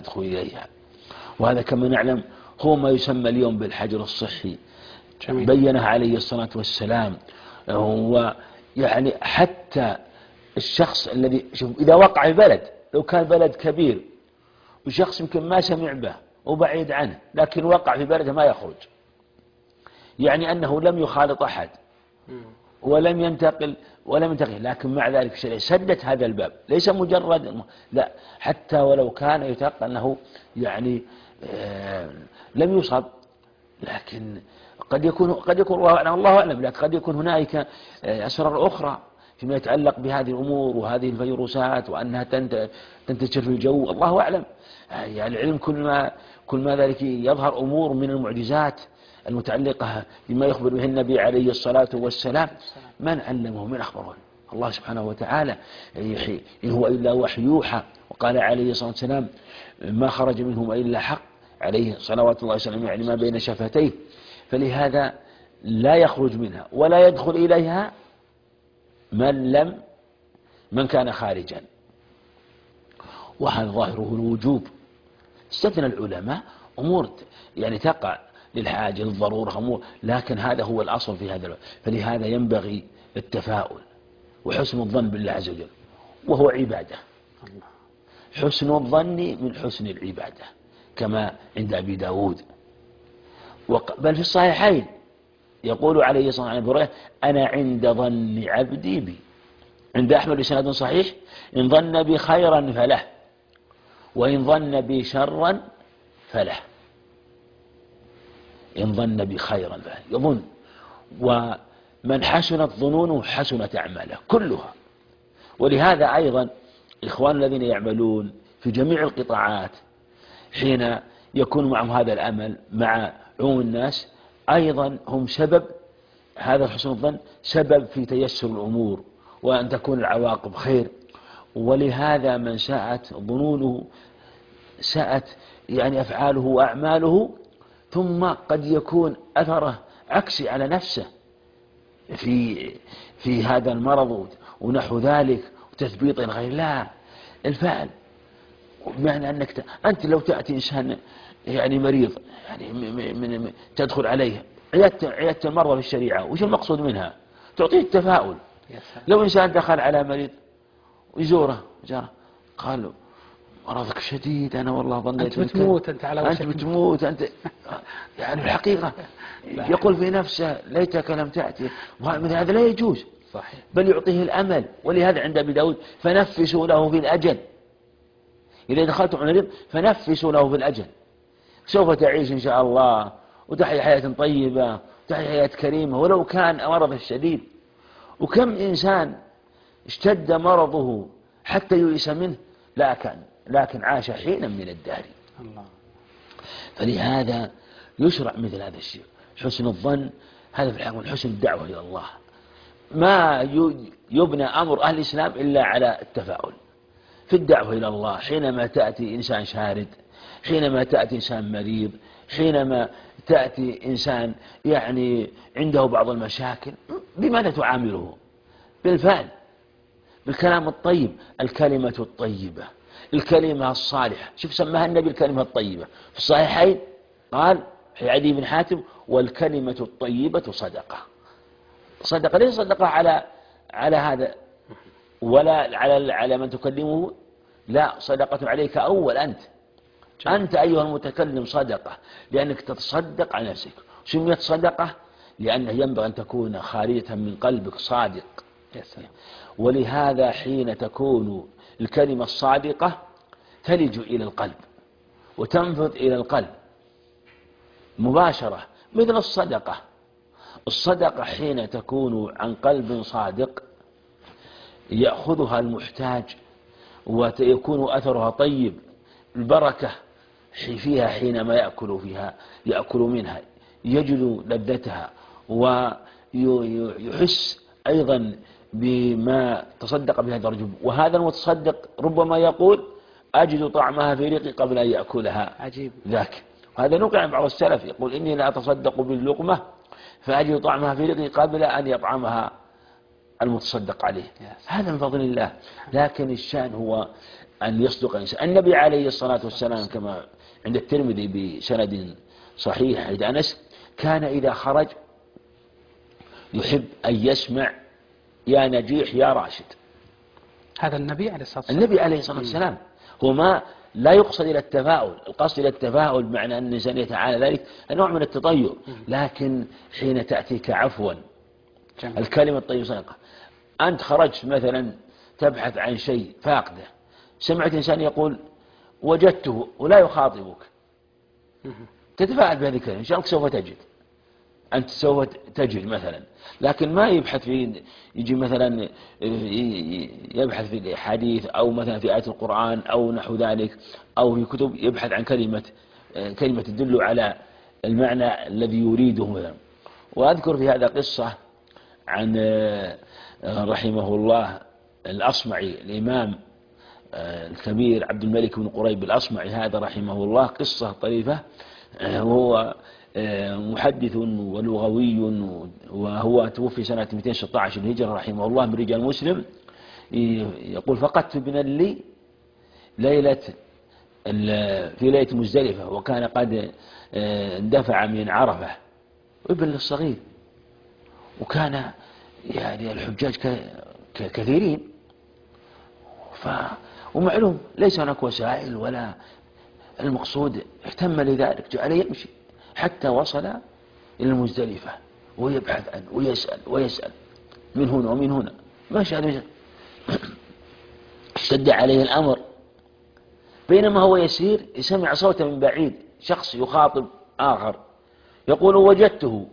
وهذا كما نعلم هو ما يسمى اليوم بالحجر الصحي. جميل. بينه عليه الصلاة والسلام. هو يعني حتى الشخص الذي إذا وقع في بلد، لو كان بلد كبير وشخص يمكن ما سمع به وبعيد عنه لكن وقع في بلده ما يخرج، يعني أنه لم يخالط أحد ولم ينتقل لكن مع ذلك الشريعة سدت هذا الباب. ليس مجرد لا، حتى ولو كان يتيقن أنه يعني لم يصب، لكن قد يكون الله أعلم، لكن قد يكون هناك أسرار أخرى فيما يتعلق بهذه الأمور وهذه الفيروسات وأنها تنتشر في الجو، الله أعلم. يعني العلم كل ما ذلك يظهر أمور من المعجزات المتعلقة بما يخبر به النبي عليه الصلاة والسلام. من علمه؟ من أخبره؟ الله سبحانه وتعالى. إن هو إلا وحي يوحى. وقال عليه الصلاة والسلام ما خرج منهم إلا حق، عليه صلوات الله وسلامه، يعني ما بين شفتيه. فلهذا لا يخرج منها ولا يدخل إليها من كان خارجا، وهذا ظاهره الوجوب. استثنى العلماء أمور يعني تقع للحاجة للضرورة أمور، لكن هذا هو الأصل في هذا. فلهذا ينبغي التفاؤل وحسن الظن بالله عز وجل، وهو عبادة. حسن الظن من حسن العبادة كما عند أبي داود، بل في الصحيحين يقول عليه الصلاة والسلام أنا عند ظن عبدي بي. عند أحمد بسند صحيح إن ظن بي خيرا فله وإن ظن بي شرا فله. إن ظن بي خيرا فله، يظن. ومن حسنت ظنونه حسنت أعماله كلها. ولهذا أيضا إخوان الذين يعملون في جميع القطاعات حين يكون معهم هذا الأمل مع عموم الناس أيضا هم سبب، هذا حسن الظن سبب في تيسر الأمور وأن تكون العواقب خير. ولهذا من ساءت ظنونه ساءت يعني أفعاله وأعماله، ثم قد يكون أثره عكسي على نفسه في هذا المرض ونحو ذلك وتثبيط غير. لا، الفعل بمعنى أنك أنت لو تأتي إنسان يعني مريض يعني تدخل عليه عيادة المرضى في الشريعة وش المقصود منها؟ تعطيه التفاؤل. لو إنسان دخل على مريض ويزوره قال له مرضك شديد، أنا والله ظنيت أنت بتموت، أنت على وشك أنت بتموت أنت يعني الحقيقة يقول في نفسه ليتك لم تأتي، هذا لا يجوز. صحيح. بل يعطيه الأمل. ولهذا عند أبي داود فنفسوا له في الأجل، إذا دخلتم على مريض فنفسوا له في الأجل، سوف تعيش إن شاء الله وتحيا حياة طيبة وتحيا حياة كريمة ولو كان مرض الشديد. وكم إنسان اشتد مرضه حتى يئس منه لكن عاش حينا من الدهر. الله. فلهذا يشرع مثل هذا الشيء، حسن الظن. هذا في الحقيقة من حسن الدعوة إلى الله. ما يبنى أمر أهل الإسلام إلا على التفاؤل في الدعوة إلى الله. حينما تأتي إنسان شارد، حينما تأتي إنسان مريض، حينما تأتي إنسان يعني عنده بعض المشاكل، بماذا تعامله؟ بالفعل، بالكلام الطيب، الكلمة الطيبة، الكلمة الصالحة. شوف سماها النبي الكلمة الطيبة في الصحيحين، قال في عدي بن حاتم والكلمة الطيبة صدقة. صدقة ليس صدقة على هذا ولا على من تكلمه، لا، صدقة عليك أول أنت أيها المتكلم صدقة، لأنك تتصدق على نفسك. سميت صدقة لأنه ينبغي أن تكون خالية من قلبك صادق. ولهذا حين تكون الكلمة الصادقة تلج إلى القلب وتنفذ إلى القلب مباشرة، مثل الصدقة حين تكون عن قلب صادق يأخذها المحتاج ويكون أثرها طيب، البركة فيها حينما يأكل منها يجد لذتها ويحس أيضا بما تصدق به هذا الرجل. وهذا المتصدق ربما يقول أجد طعمها في ريقي قبل أن يأكلها. عجيب. ذاك هذا نقل عن بعض السلف، يقول إني لا أتصدق باللقمة فأجد طعمها في ريقي قبل أن يطعمها المتصدق عليه. هذا من فضل الله. لكن الشأن هو أن يصدق الإنسان. النبي عليه الصلاة والسلام كما عند الترمذي بسند صحيح عند أنس كان إذا خرج يحب أن يسمع يا نجيح يا راشد. هذا النبي عليه الصلاة والسلام. النبي عليه الصلاة والسلام هو ما لا يقصد إلى التفاؤل، القصد إلى التفاؤل بمعنى أن الإنسان يتعالى ذلك نوع من التطير، لكن حين تأتيك عفوا الكلمة الطيبة صدقة. أنت خرجت مثلا تبحث عن شيء فاقده، سمعت إنسان يقول وجدته ولا يخاطبك، تتفاعل بهذه الكلمة إن شاء الله سوف تجد، أنت سوف تجد مثلا. لكن ما يبحث في يجي مثلا يبحث في الحديث أو مثلا في آية القرآن أو نحو ذلك أو في كتب يبحث عن كلمة تدل على المعنى الذي يريده مثلا. وأذكر في هذا قصة عن رحمه الله الأصمعي، الإمام الكبير عبد الملك بن قريب الأصمعي هذا رحمه الله، قصة طريفة. وهو محدث ولغوي، وهو توفي سنة 216 الهجرة رحمه الله، من رجال مسلم. يقول فقدت ابنا لي في ليلة مزدلفة وكان قد اندفع من عرفة، ابن الصغير، وكان يعني الحجاج كثيرين، ومعلوم ليس هناك وسائل ولا المقصود اهتم لذلك، جعل يمشي حتى وصل إلى المزدلفة ويبحث عنه ويسأل من هنا ومن هنا، ما شاء. اشتد عليه الأمر، بينما هو يسير سمع صوتا من بعيد، شخص يخاطب آخر يقول وجدته،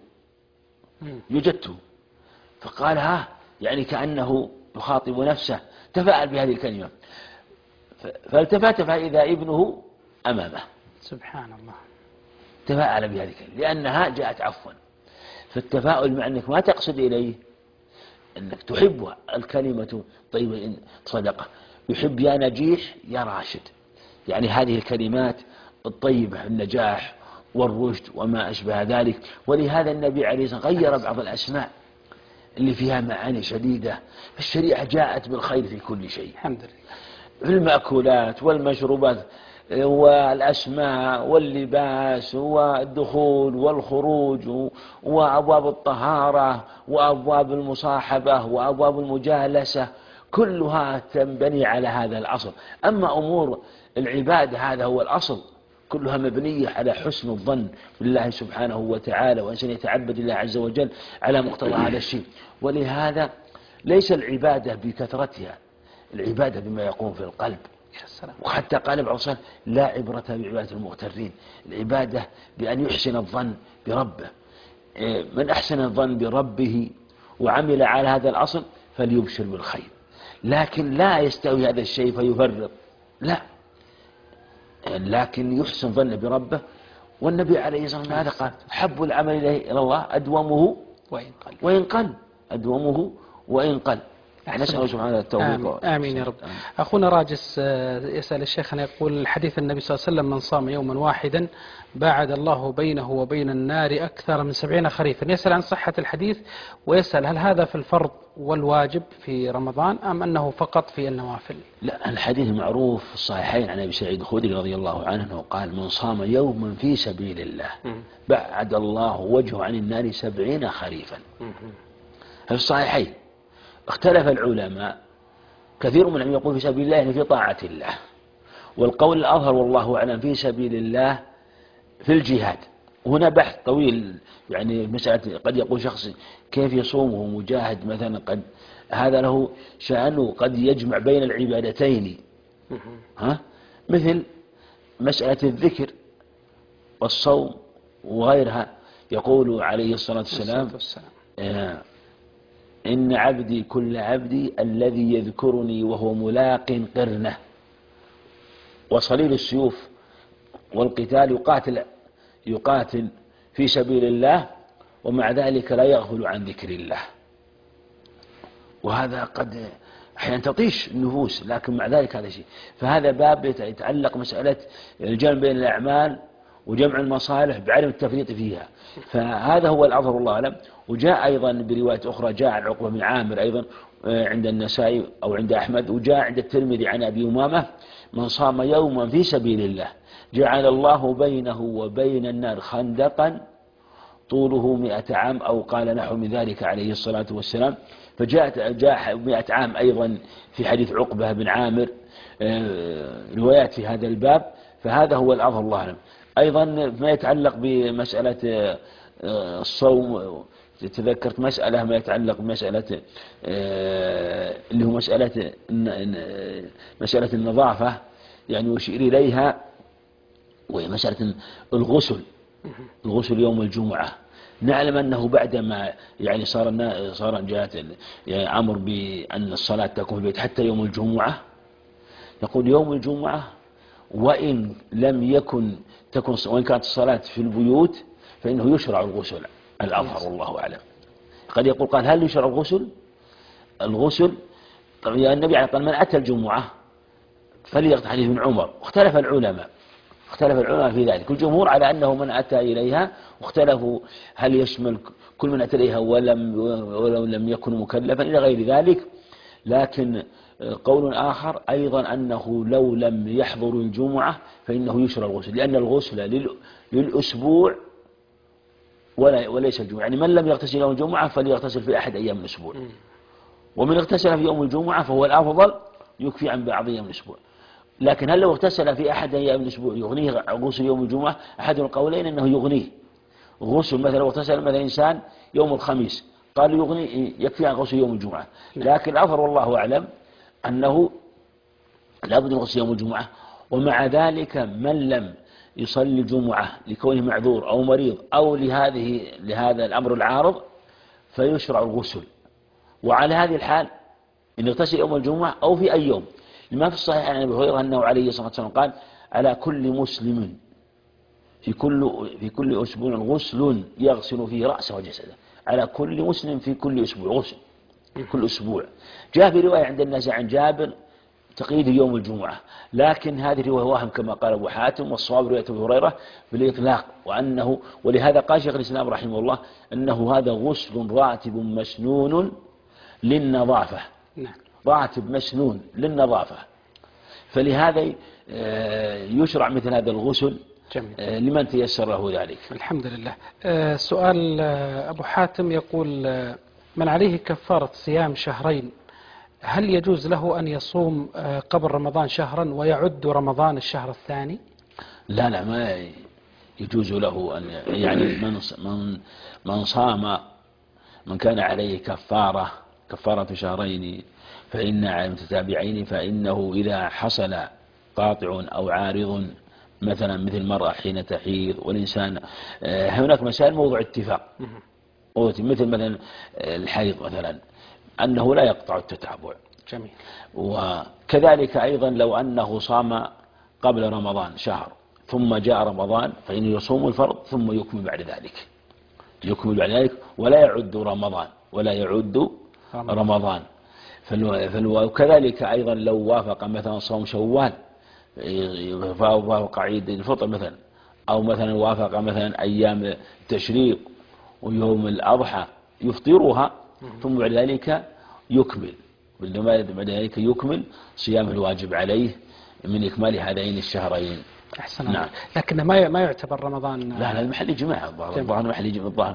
فقال يعني كأنه يخاطب نفسه، تفاعل بهذه الكلمة، فالتفت فإذا ابنه أمامه. سبحان الله. تفاعل بهذه الكلمة لأنها جاءت عفوا. فالتفاؤل مع أنك ما تقصد إليه، أنك تحب الكلمة طيبة صدقة، يحب يا نجيح يا راشد، يعني هذه الكلمات الطيبة، النجاح والرشد وما أشبه ذلك. ولهذا النبي عليه الصلاة والسلام غير بعض الأسماء اللي فيها معاني شديدة. الشريعة جاءت بالخير في كل شيء. الحمد لله. في المأكولات والمشروبات والأسماء واللباس والدخول والخروج وأبواب الطهارة وأبواب المصاحبة وأبواب المجالسة، كلها تنبني على هذا الأصل. أما أمور العبادة هذا هو الأصل، كلها مبنية على حسن الظن بالله سبحانه وتعالى، وإنسان يتعبد الله عز وجل على مقتضى هذا الشيء. ولهذا ليس العبادة بكثرتها، العبادة بما يقوم في القلب. وحتى قال ابن عثمان: لا عبرة بعبادة المغترين، العبادة بأن يحسن الظن بربه. من أحسن الظن بربه وعمل على هذا الأصل فليبشر بالخير، لكن لا يستوي هذا الشيء فيفرط، لا، لكن يحسن ظن بربه. والنبي عليه الصلاة والسلام هذا قال: حب العمل إلى الله أدومه وإن قل، أدومه وإن قل. نسأل الله سبحانه التوفيق. آمين يا رب. أخونا راجس يسأل الشيخنا، يقول: حديث النبي صلى الله عليه وسلم: من صام يوما واحدا باعد الله بينه وبين النار أكثر من 70 خريفا. يسأل عن صحة الحديث، ويسأل هل هذا في الفرض والواجب في رمضان أم أنه فقط في النوافل؟ لا، الحديث معروف في الصحيحين عن أبي سعيد الخدري رضي الله عنه أنه قال: من صام يوما في سبيل الله بعد الله وجهه عن النار 70 خريفا. في الصحيحين. اختلف العلماء، كثير منهم يقول في سبيل الله يعني في طاعة الله، والقول الأظهر والله أعلم في سبيل الله في الجهاد. وهنا بحث طويل، يعني مسألة قد يقول شخص كيف يصوم وهو مجاهد مثلا، قد هذا له شأنه قد يجمع بين العبادتين، مثل مسألة الذكر والصوم وغيرها. يقول عليه الصلاة والسلام: إن عبدي كل عبدي الذي يذكرني وهو ملاق قرنه. وصليل السيوف والقتال يقاتل في سبيل الله، ومع ذلك لا يغفل عن ذكر الله. وهذا قد أحيانا تطيش النفوس، لكن مع ذلك هذا شيء. فهذا باب يتعلق مسألة الجمع بين الأعمال وجمع المصالح بعدم التفريط فيها، فهذا هو الأظهر الله أعلم. وجاء أيضا برواية أخرى جاء عن عقبة بن عامر أيضا عند النسائي أو عند أحمد، وجاء عند الترمذي عن أبي أمامة: من صام يوما في سبيل الله جعل الله بينه وبين النار خندقا طوله 100 عام، أو قال نحو من ذلك عليه الصلاة والسلام. جاء 100 عام أيضا في حديث عقبة بن عامر روايات في هذا الباب، فهذا هو الأظهر الله أعلم. أيضا ما يتعلق بمسألة الصوم، تذكرت مسألة ما يتعلق بمسألة اللي هو مسألة النظافة، يعني يشير إليها، وهي مسألة الغسل يوم الجمعة. نعلم أنه بعدما يعني صار جاءت يعني أمر بأن الصلاة تكون في البيت حتى يوم الجمعة. يقول يوم الجمعة وإن كانت الصلاة في البيوت فإنه يشرع الغسل، الأظهر والله أعلم. قد يقول قال: هل يشرع الغسل؟ طبعا النبي قال: من أتى الجمعة فليغتسل، حديث ابن عمر. اختلف العلماء في ذلك. الجمهور على أنه من أتى إليها، واختلفوا هل يشمل كل من أتى إليها ولو لم يكن مكلفا إلى غير ذلك. لكن قول آخر أيضا أنه لو لم يحضر الجمعة فإنه يشرع الغسل، لأن الغسل للأسبوع وليس الجمعة. يعني من لم يغتسل يوم الجمعة فليغتسل في أحد أيام الأسبوع، ومن اغتسل في يوم الجمعة فهو الأفضل، يكفي عن بعض أيام الأسبوع. لكن هل لو اغتسل في أحد أيام الأسبوع يغنيه غسل يوم الجمعة؟ أحد القولين أنه يغنيه غسل. مثلا لو اغتسل مثلا إنسان يوم الخميس قال يغني يكفي عن غسل يوم الجمعة. لكن الأظهر والله أعلم أنه لا بد من غسل يوم الجمعة. ومع ذلك من لم يصلي الجمعة لكونه معذور أو مريض أو لهذا الأمر العارض فيشرع الغسل. وعلى هذه الحال إن اغتسل يوم الجمعة أو في أي يوم، لما في الصحيح عن أبي هريرة أنه عليه الصلاة والسلام قال: على كل مسلم في كل أسبوع غسل يغسل فيه رأسه وجسده. على كل مسلم في كل أسبوع غسل، كل أسبوع. جاء في رواية عند الناس عن جابر تقييد يوم الجمعة، لكن هذه الرواية واهم كما قال أبو حاتم، والصواب رواية أبي هريرة بالإطلاق. ولهذا قال شيخ الإسلام رحمه الله أنه هذا غسل راتب مسنون للنظافة. راتب مسنون للنظافة. فلهذا يشرع مثل هذا الغسل جميل. لمن تيسر له ذلك. الحمد لله. سؤال أبو حاتم يقول من عليه كفارة صيام شهرين هل يجوز له أن يصوم قبل رمضان شهرا ويعد رمضان الشهر الثاني؟ لا ما يجوز له أن يعني من صام من كان عليه كفارة شهرين فإن متتابعين فإنه إذا حصل قاطع أو عارض مثلا مثل المرأة حين تحيض والإنسان هناك مسائل موضوع اتفاق مثلا الحيض مثلا أنه لا يقطع التتابع. جميل. وكذلك أيضا لو أنه صام قبل رمضان شهر ثم جاء رمضان فإنه يصوم الفرض ثم يكمل بعد ذلك ولا يعد رمضان. وكذلك أيضا لو وافق مثلا صوم شوال وافق عيد الفطر مثلا أو مثلا وافق مثلا أيام التشريق ويوم الأضحى يفطرها ثم بعد ذلك يكمل صيام الواجب عليه من إكمال هذين الشهرين. أحسن. نعم. لكن ما يعتبر رمضان. لا محل إجماع الظاهر محل إجماع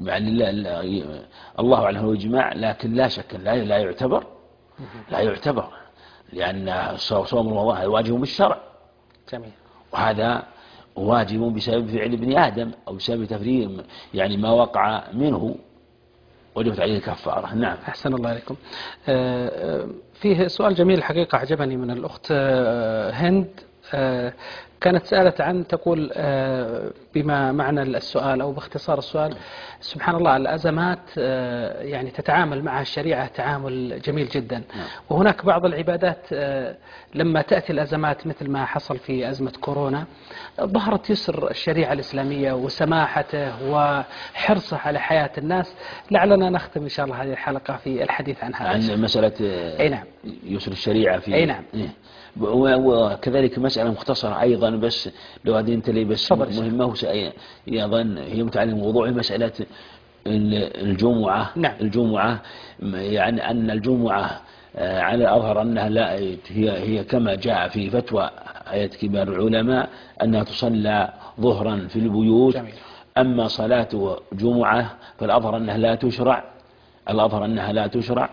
الله أعلم هو إجماع لكن لا شك لا يعتبر لأن صوم رمضان واجب بالشرع. جميل. وهذا واجب بسبب فعل ابن آدم أو بسبب تفريط يعني ما وقع منه وجبت عليه الكفارة. نعم. أحسن الله عليكم. فيه سؤال جميل الحقيقة أعجبني من الأخت هند. كانت سألت عن تقول بما معنى السؤال أو باختصار السؤال سبحان الله الأزمات يعني تتعامل معها الشريعة تعامل جميل جدا. وهناك بعض العبادات لما تأتي الأزمات مثل ما حصل في أزمة كورونا ظهرت يسر الشريعة الإسلامية وسماحته وحرصه على حياة الناس. لعلنا نختم إن شاء الله هذه الحلقة في الحديث عن هذا عن مسألة نعم. يسر الشريعة في أي نعم. وكذلك مسألة مختصرة أيضا بس لو أذنت لي بس مهمة أيضا هي متعلقة بموضوع مسألة الجمعة. نعم. الجمعة يعني أن الجمعة على أظهر أنها لا هي كما جاء في فتوى آية كبار العلماء أنها تصلى ظهرا في البيوت. جميل. أما صلاة جمعة فالأظهر أنها لا تشرع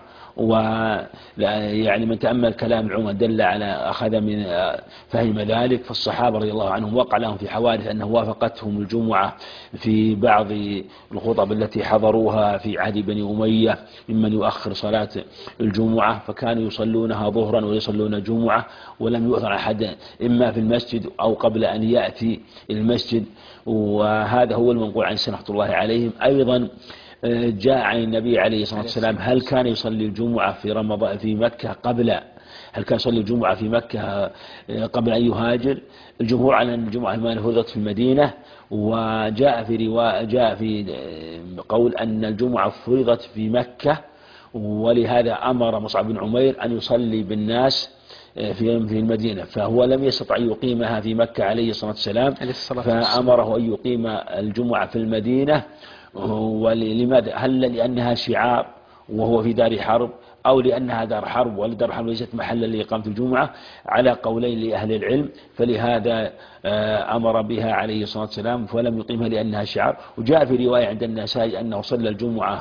ويعني من تأمل كلام العلماء دل على أخذ من فهم ذلك. فالصحابة رضي الله عنهم وقع لهم في حوادث أنه وافقتهم الجمعة في بعض الخطب التي حضروها في عهد بني أمية ممن يؤخر صلاة الجمعة فكانوا يصلونها ظهرا ويصلون جمعة ولم يؤثر أحد إما في المسجد أو قبل أن يأتي المسجد. وهذا هو المنقول عن رحمة الله عليهم. أيضا جاء عن النبي عليه الصلاة والسلام هل كان يصلي الجمعة في رمضان في مكة هل كان يصلي الجمعة في مكة قبل أن يهاجر؟ الجمهور على أن الجمعة فرضت في المدينة. وجاء في قول أن الجمعة فرضت في مكة ولهذا أمر مصعب بن عمير أن يصلي بالناس في المدينة فهو لم يستطع أن يقيمها في مكة عليه الصلاة والسلام فأمره أن يقيم الجمعة في المدينة. ولماذا؟ هل لأنها شعار وهو في دار حرب أو لأنها دار حرب والدار حرب ليست محلا لإقامة الجمعة؟ على قولين لأهل العلم. فلهذا أمر بها عليه الصلاة والسلام ولم يقيمها لأنها شعار. وجاء في رواية عند النسائي أنه صلى الجمعة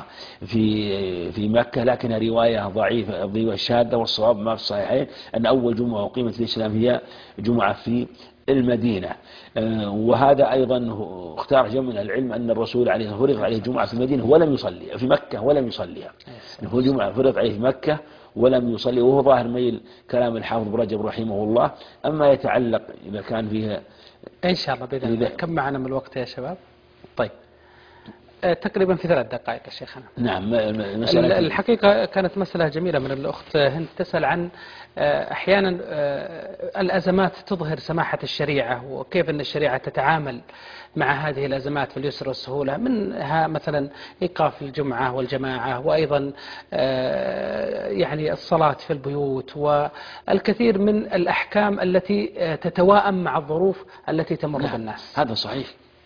في مكة لكنها رواية ضعيفة شاذة والصواب ما في الصحيحين أن أول جمعة أقيمت في الإسلام هي جمعة في المدينة. وهذا أيضا اختار جمع من العلم أن الرسول عليه فرض عليه جمعة في المدينة ولم يصلي في مكة ولم يصليها. هو جمعة فرض عليه في مكة ولم يصلي وهو ظاهر ميل كلام الحافظ بن رجب رحمه الله. أما يتعلق إذا كان فيها إن شاء الله بإذن الله. كم معنا من الوقت يا شباب؟ طيب تقريبا في 3 دقائق يا شيخنا. نعم. الحقيقة كانت مسألة جميلة من الأخت هند تسأل عن أحيانا الأزمات تظهر سماحة الشريعة وكيف أن الشريعة تتعامل مع هذه الأزمات باليسر والسهولة منها مثلا إيقاف الجمعة والجماعة وأيضا يعني الصلاة في البيوت والكثير من الأحكام التي تتواءم مع الظروف التي تمر بالناس. هذا صحيح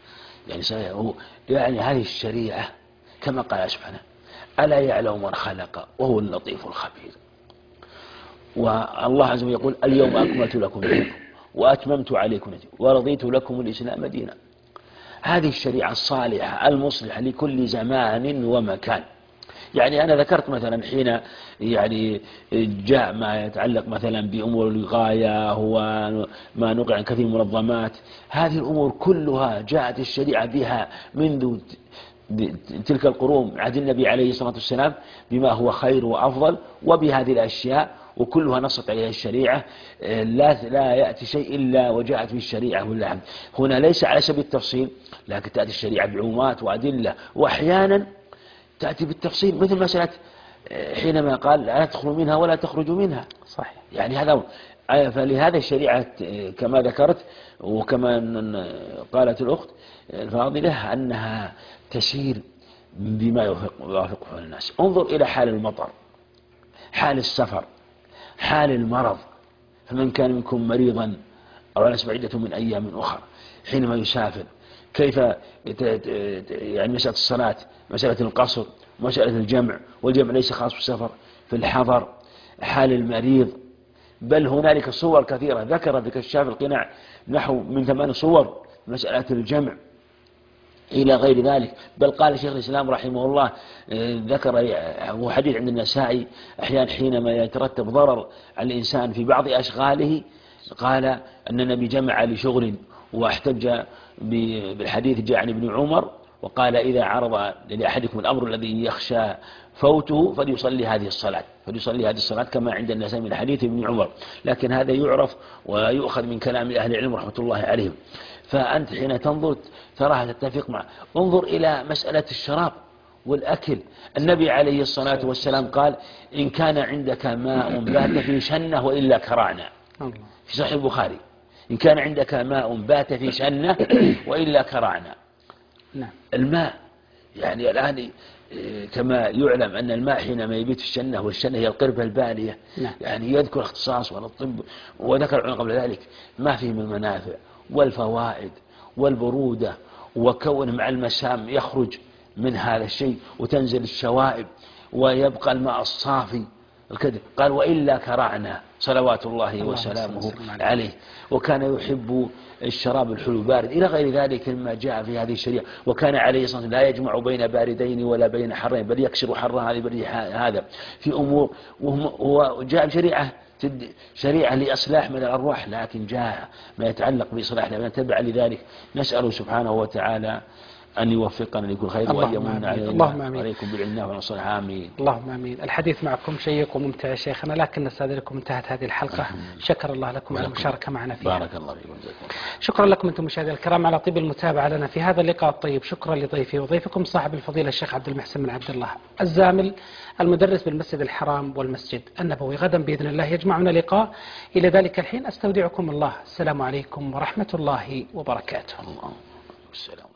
يعني هذه الشريعة كما قال سبحانه ألا يعلم من خلق وهو اللطيف الخبير. والله عز وجل يقول اليوم أكملت لكم دينكم وأتممت عليكم نعمتي ورضيت لكم الإسلام دينا. هذه الشريعة الصالحة المصلحة لكل زمان ومكان. يعني أنا ذكرت مثلا حين يعني جاء ما يتعلق مثلا بأمور الغاية هو ما نقع عن كثير من المنظمات، هذه الأمور كلها جاءت الشريعة بها منذ تلك القرون عهد النبي عليه الصلاة والسلام بما هو خير وأفضل، وبهذه الأشياء وكلها نصت عليها الشريعة. لا يأتي شيء إلا وجاءت به الشريعة واللحم. هنا ليس على سبيل التفصيل، لكن تأتي الشريعة بعمومات وأدلة، وأحيانا تأتي بالتفصيل، مثل مسألة حينما قال لا تدخلوا منها ولا تخرجوا منها. صحيح. يعني هذا فلهذا الشريعة كما ذكرت وكما قالت الأخت الفاضلة أنها تسير بما يوافقه الناس. انظر إلى حال المطر، حال السفر، حال المرض، فمن كان منكم مريضا أو على سبيل عدة من أيام أخرى، حينما يسافر كيف يعني مسألة الصلاة، مسألة القصر، مسألة الجمع، والجمع ليس خاص بالسفر، في الحضر، حال المريض. بل هنالك صور كثيرة ذكر في كشاف القناع نحو من 8 صور مسألة الجمع إلى غير ذلك. بل قال شيخ الإسلام رحمه الله ذكر وحديث عند النسائي أحيانا حينما يترتب ضرر على الإنسان في بعض أشغاله، قال أن النبي جمع لشغل واحتج بالحديث جاء عن ابن عمر وقال إذا عرض لأحدكم الأمر الذي يخشى فوته فليصلي هذه الصلاة كما عند الناس من حديث ابن عمر. لكن هذا يعرف ويؤخذ من كلام أهل العلم رحمة الله عليهم. فأنت حين تنظر تراها تتفق مع. انظر إلى مسألة الشراب والأكل. النبي عليه الصلاة والسلام قال إن كان عندك ماء بات في شنة وإلا كرعنا، في صحيح البخاري، إن كان عندك ماء بات في شنة وإلا كرعنا. الماء يعني الآن كما يعلم أن الماء حينما يبيت في الشنة، والشنة هي القربة البالية، يعني يذكر اختصاص ولا الطب، وذكر العلماء قبل ذلك ما فيه من المنافع والفوائد والبرودة، وكون مع المسام يخرج من هذا الشيء وتنزل الشوائب ويبقى الماء الصافي الكذب. قال وإلا كرعنا صلوات الله وسلامه عليه. وكان يحب الشراب الحلو بارد إلى غير ذلك مما جاء في هذه الشريعة. وكان عليه الصلاة والسلام لا يجمع بين باردين ولا بين حرين، بل يكسر حر هذه برد هذا في أمور. وجاء شريعة لإصلاح من الأرواح، لكن جاء ما يتعلق بإصلاح الأبدان تبع لذلك. نسأله سبحانه وتعالى أن يوفقنا لكل خير وأن يمن علينا وعليكم بالعلم والصلاح. آمين. اللهم آمين. الحديث معكم شيق وممتع يا شيخنا، لكن نستأذنكم انتهت هذه الحلقة. شكر الله لكم على المشاركة معنا فيها. بارك الله فيكم. شكرا لكم أنتم مشاهدينا الكرام على طيب المتابعة لنا في هذا اللقاء الطيب. شكرا لضيفي وضيفكم صاحب الفضيلة الشيخ عبد المحسن بن عبد الله الزامل المدرس بالمسجد الحرام والمسجد النبوي. غدا بإذن الله يجمعنا لقاء. إلى ذلك الحين أستودعكم الله. السلام عليكم ورحمة الله وبركاته. الله السلام.